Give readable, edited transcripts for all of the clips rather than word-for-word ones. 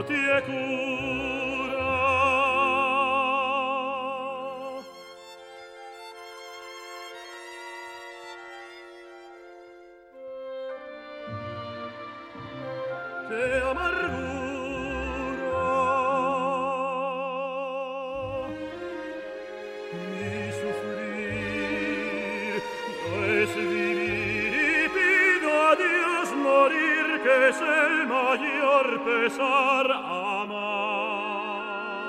tie cura. Che amargura mi sufrir, no es vivir y pido a Dios morir, que es el mayor pesar amar.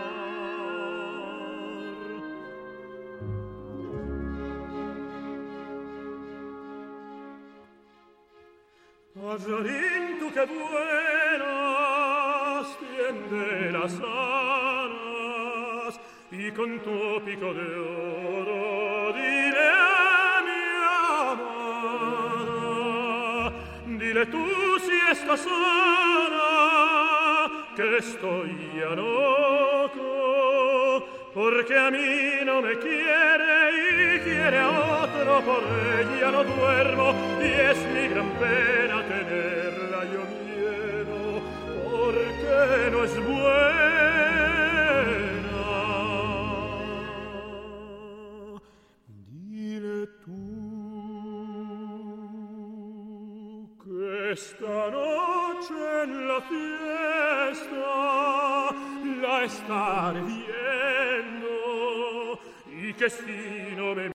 Pajarín, tú que vuelas, tiende las alas y con tu pico de oro dile a mi amada, dile tú si estás sana, que estoy ya loco, porque a mí no me quiere y quiere a otro, por ella no duermo y es mi gran pena tenerla yo miedo, porque no es buena. Dile tú que esta noche en la fiesta la estaré viendo y que si no me